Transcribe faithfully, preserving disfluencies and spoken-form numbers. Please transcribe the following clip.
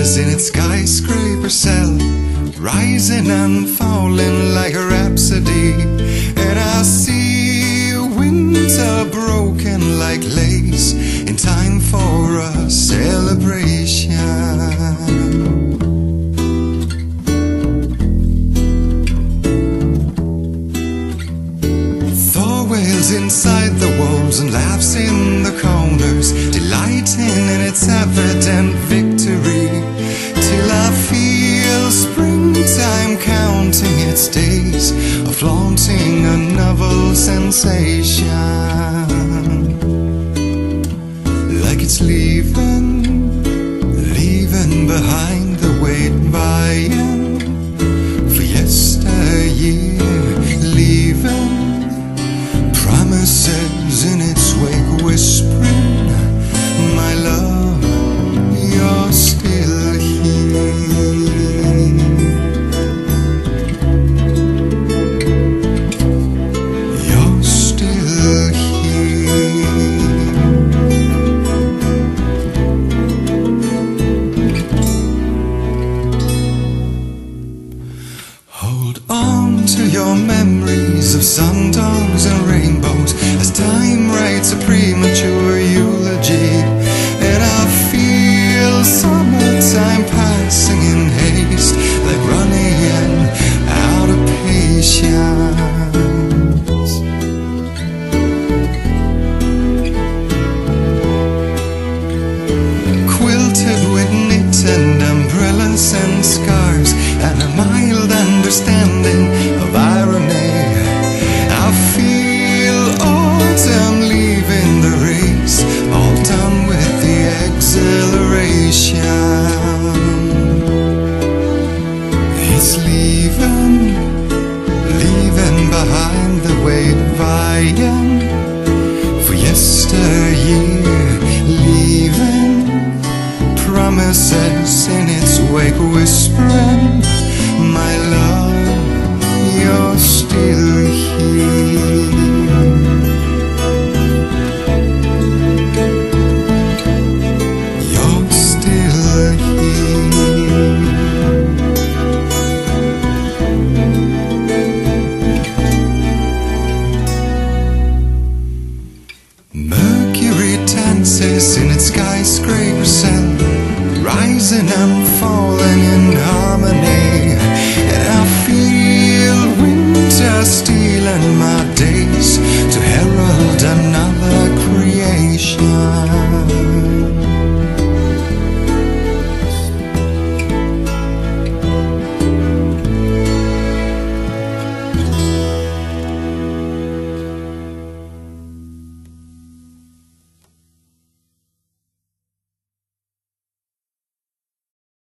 as in its skyscraper cell, rising and falling like a rhapsody. And I see winter broken like lace, in time for a celebration. Wails inside the walls and laughs in the corners, delighting in its evident victory, till I feel springtime counting its days, or flaunting a novel sensation, like it's leaving, leaving behind the weight buying for yesteryear, leaving promises in its wake, whispering, my love, you're still here. You're still here. Hold on to your memories of sundowns and rainbows, as time writes a premature eulogy. And I feel summertime passing in haste, like running out of patience. Quilted with knit and umbrellas and scarves, and a mild understanding of irony, I feel autumn leaving the race, all done with the exhilaration. It's leaving, leaving behind the weight vying for yesteryear, leaving promises in its wake, whispering,